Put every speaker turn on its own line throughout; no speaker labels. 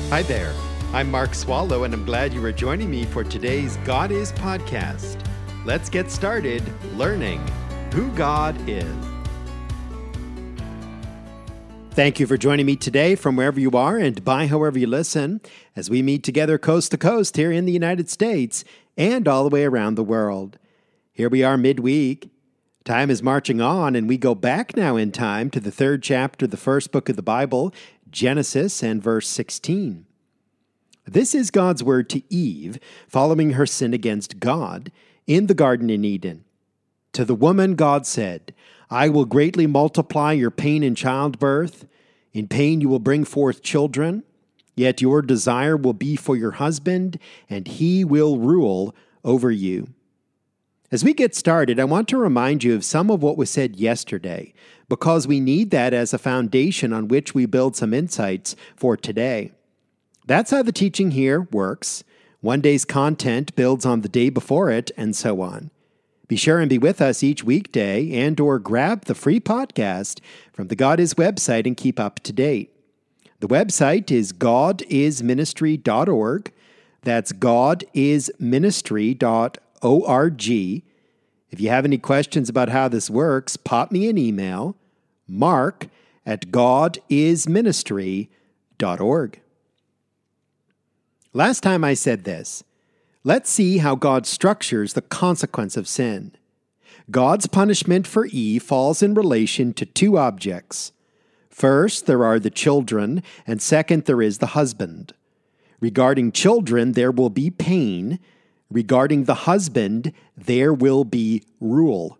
Hi there. I'm Mark Swallow, and I'm glad you are joining me for today's God Is podcast. Let's get started learning who God is. Thank you for joining me today from wherever you are and by however you listen, as we meet together coast to coast here in the United States and all the way around the world. Here we are midweek. Time is marching on, and we go back now in time to the third chapter of the first book of the Bible, Genesis, and verse 16. This is God's word to Eve, following her sin against God in the garden in Eden. To the woman God said, I will greatly multiply your pain in childbirth. In pain you will bring forth children, yet your desire will be for your husband, and he will rule over you. As we get started, I want to remind you of some of what was said yesterday, because we need that as a foundation on which we build some insights for today. That's how the teaching here works. One day's content builds on the day before it, and so on. Be sure and be with us each weekday and/or grab the free podcast from the God Is website and keep up to date. The website is godisministry.org. That's godisministry.org. If you have any questions about how this works, pop me an email, mark@godisministry.org. Last time I said this. Let's see how God structures the consequence of sin. God's punishment for Eve falls in relation to two objects. First, there are the children, and second, there is the husband. Regarding children, there will be pain. Regarding the husband, there will be rule.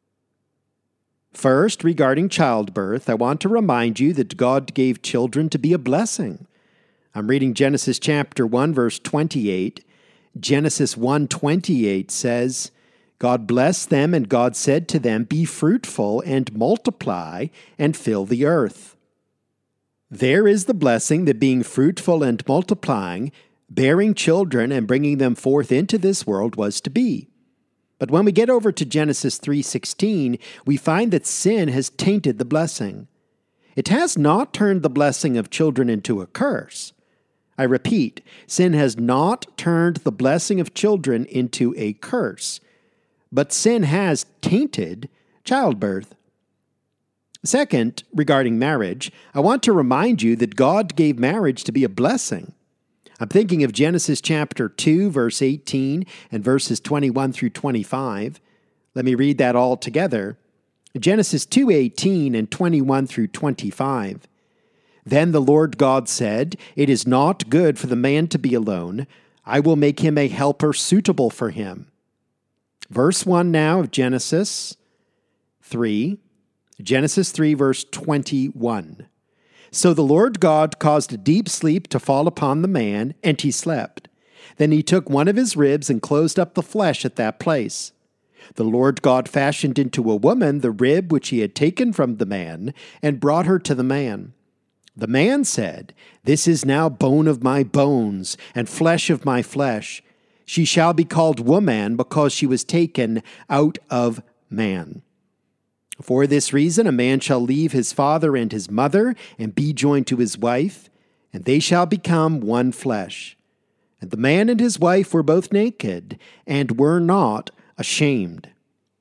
First, regarding childbirth, I want to remind you that God gave children to be a blessing. I'm reading Genesis chapter 1, verse 28. Genesis 1:28 says, God blessed them, and God said to them, be fruitful and multiply and fill the earth. There is the blessing that being fruitful and multiplying, bearing children and bringing them forth into this world was to be. But when we get over to Genesis 3:16, we find that sin has tainted the blessing. It has not turned the blessing of children into a curse. I repeat, sin has not turned the blessing of children into a curse, but sin has tainted childbirth. Second, regarding marriage, I want to remind you that God gave marriage to be a blessing. I'm thinking of Genesis chapter 2, verse 18, and verses 21 through 25. Let me read that all together. Genesis 2:18 and 21 through 25. Then the Lord God said, it is not good for the man to be alone. I will make him a helper suitable for him. Verse 1 now of Genesis 3. Genesis 3, verse 21. So the Lord God caused a deep sleep to fall upon the man, and he slept. Then he took one of his ribs and closed up the flesh at that place. The Lord God fashioned into a woman the rib which he had taken from the man, and brought her to the man. The man said, this is now bone of my bones, and flesh of my flesh. She shall be called woman, because she was taken out of man. For this reason a man shall leave his father and his mother, and be joined to his wife, and they shall become one flesh. And the man and his wife were both naked, and were not ashamed.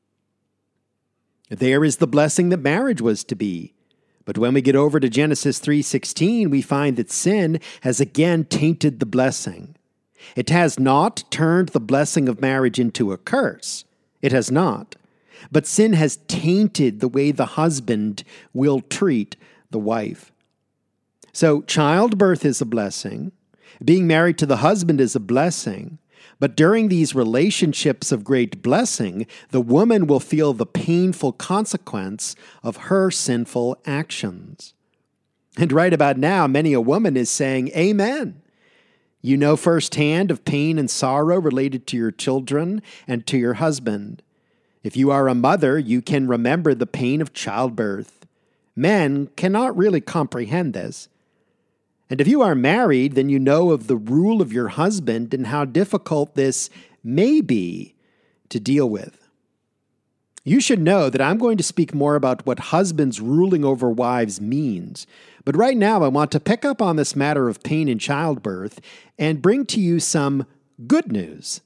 There is the blessing that marriage was to be. But when we get over to Genesis 3:16, we find that sin has again tainted the blessing. It has not turned the blessing of marriage into a curse. It has not. But sin has tainted the way the husband will treat the wife. So childbirth is a blessing. Being married to the husband is a blessing. But during these relationships of great blessing, the woman will feel the painful consequence of her sinful actions. And right about now, many a woman is saying, Amen. You know firsthand of pain and sorrow related to your children and to your husband. If you are a mother, you can remember the pain of childbirth. Men cannot really comprehend this. And if you are married, then you know of the rule of your husband and how difficult this may be to deal with. You should know that I'm going to speak more about what husbands ruling over wives means. But right now, I want to pick up on this matter of pain in childbirth and bring to you some good news.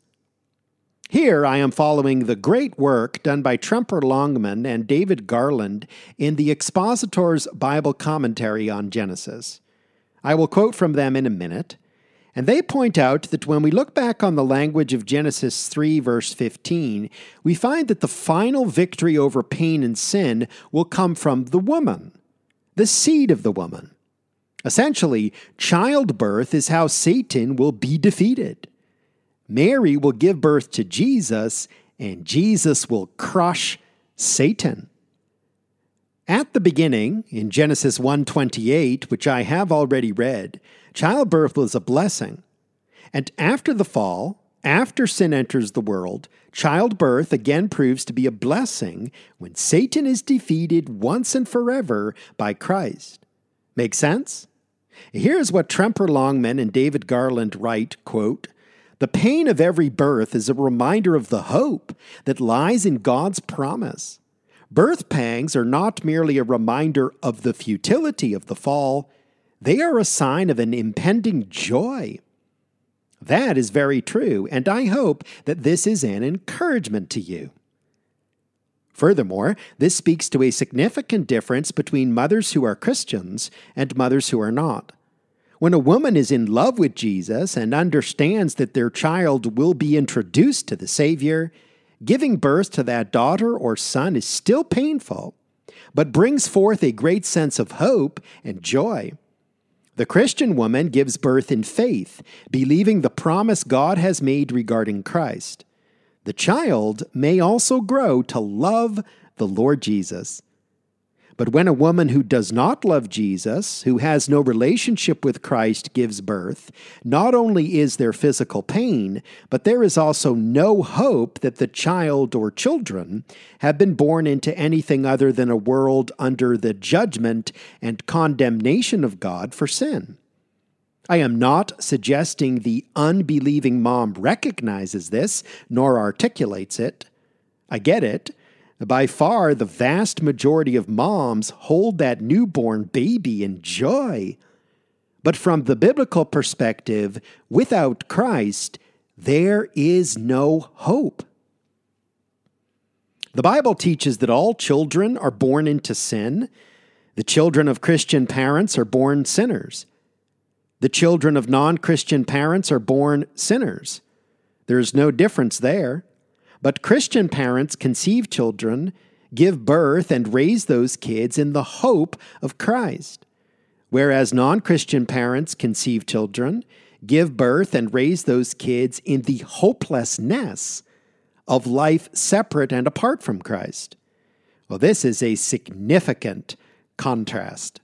Here I am following the great work done by Tremper Longman and David Garland in the Expositor's Bible Commentary on Genesis. I will quote from them in a minute. And they point out that when we look back on the language of Genesis 3, verse 15, we find that the final victory over pain and sin will come from the woman, the seed of the woman. Essentially, childbirth is how Satan will be defeated. Mary will give birth to Jesus, and Jesus will crush Satan. At the beginning, in Genesis 1:28, which I have already read, childbirth was a blessing. And after the fall, after sin enters the world, childbirth again proves to be a blessing when Satan is defeated once and forever by Christ. Make sense? Here's what Tremper Longman and David Garland write, quote, "The pain of every birth is a reminder of the hope that lies in God's promise. Birth pangs are not merely a reminder of the futility of the fall, they are a sign of an impending joy." That is very true, and I hope that this is an encouragement to you. Furthermore, this speaks to a significant difference between mothers who are Christians and mothers who are not. When a woman is in love with Jesus and understands that their child will be introduced to the Savior, giving birth to that daughter or son is still painful, but brings forth a great sense of hope and joy. The Christian woman gives birth in faith, believing the promise God has made regarding Christ. The child may also grow to love the Lord Jesus. But when a woman who does not love Jesus, who has no relationship with Christ, gives birth, not only is there physical pain, but there is also no hope that the child or children have been born into anything other than a world under the judgment and condemnation of God for sin. I am not suggesting the unbelieving mom recognizes this, nor articulates it. I get it. By far, the vast majority of moms hold that newborn baby in joy. But from the biblical perspective, without Christ, there is no hope. The Bible teaches that all children are born into sin. The children of Christian parents are born sinners. The children of non-Christian parents are born sinners. There is no difference there. But Christian parents conceive children, give birth, and raise those kids in the hope of Christ, whereas non-Christian parents conceive children, give birth, and raise those kids in the hopelessness of life separate and apart from Christ. Well, this is a significant contrast.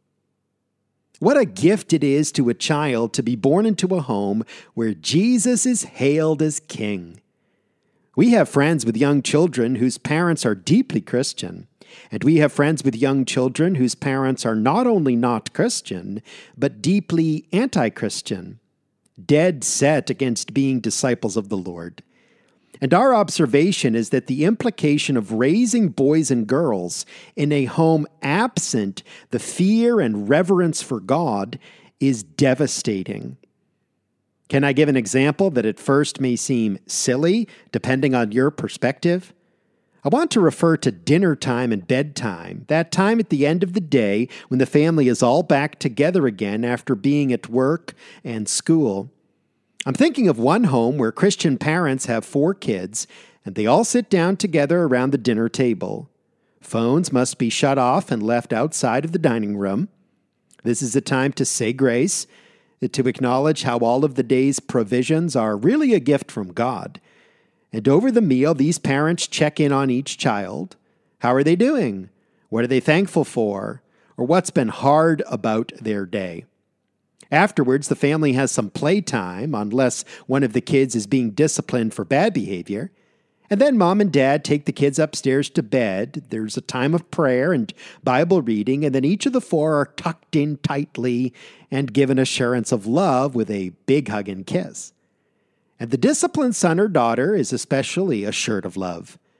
What a gift it is to a child to be born into a home where Jesus is hailed as King. We have friends with young children whose parents are deeply Christian, and we have friends with young children whose parents are not only not Christian, but deeply anti-Christian, dead set against being disciples of the Lord. And our observation is that the implication of raising boys and girls in a home absent the fear and reverence for God is devastating. Can I give an example that at first may seem silly, depending on your perspective? I want to refer to dinner time and bedtime, that time at the end of the day when the family is all back together again after being at work and school. I'm thinking of one home where Christian parents have 4 kids, and they all sit down together around the dinner table. Phones must be shut off and left outside of the dining room. This is a time to say grace, to acknowledge how all of the day's provisions are really a gift from God. And over the meal, these parents check in on each child. How are they doing? What are they thankful for? Or what's been hard about their day? Afterwards, the family has some playtime, unless one of the kids is being disciplined for bad behavior. And then mom and dad take the kids upstairs to bed. There's a time of prayer and Bible reading, and then each of the 4 are tucked in tightly and given assurance of love with a big hug and kiss. And the disciplined son or daughter is especially assured of love.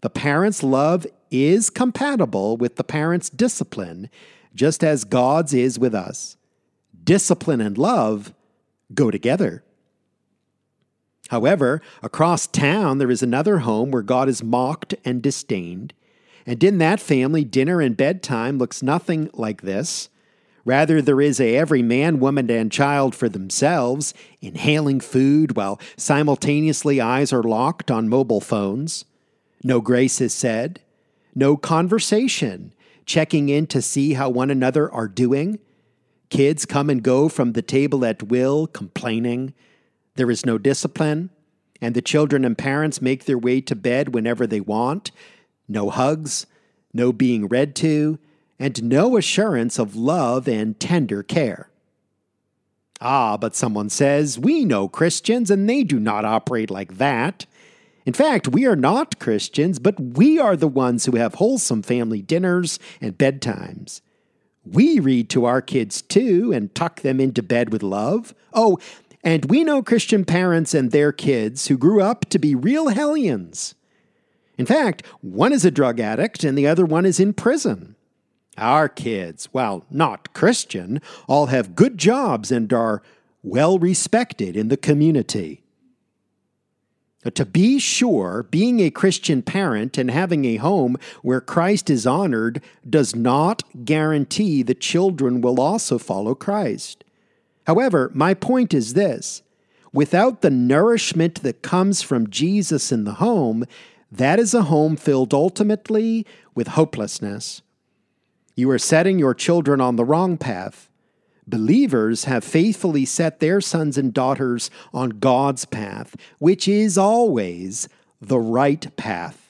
The parent's love is compatible with the parent's discipline, just as God's is with us. Discipline and love go together. However, across town there is another home where God is mocked and disdained. And in that family, dinner and bedtime looks nothing like this. Rather, there is every man, woman, and child for themselves, inhaling food while simultaneously eyes are locked on mobile phones. No grace is said. No conversation, checking in to see how one another are doing. Kids come and go from the table at will, complaining. There is no discipline, and the children and parents make their way to bed whenever they want. No hugs, no being read to, and no assurance of love and tender care. But someone says, we know Christians and they do not operate like that. In fact, we are not Christians, but we are the ones who have wholesome family dinners and bedtimes. We read to our kids too and tuck them into bed with love. And we know Christian parents and their kids who grew up to be real hellions. In fact, one is a drug addict and the other one is in prison. Our kids, while not Christian, all have good jobs and are well respected in the community. To be sure, being a Christian parent and having a home where Christ is honored does not guarantee the children will also follow Christ. However, my point is this: without the nourishment that comes from Jesus in the home, that is a home filled ultimately with hopelessness. You are setting your children on the wrong path. Believers have faithfully set their sons and daughters on God's path, which is always the right path.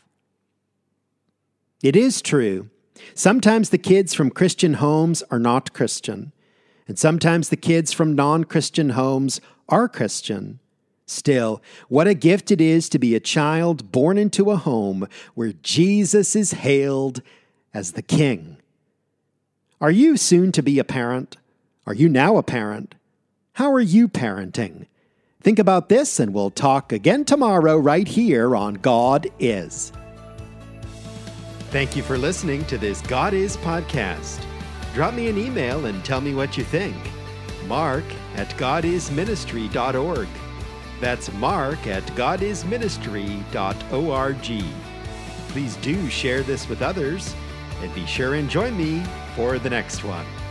It is true. Sometimes the kids from Christian homes are not Christian, and sometimes the kids from non-Christian homes are Christian. Still, what a gift it is to be a child born into a home where Jesus is hailed as the King. Are you soon to be a parent? Are you now a parent? How are you parenting? Think about this, and we'll talk again tomorrow right here on God Is. Thank you for listening to this God Is podcast. Drop me an email and tell me what you think. mark@godisministry.org. That's mark@godisministry.org. Please do share this with others, and be sure and join me for the next one.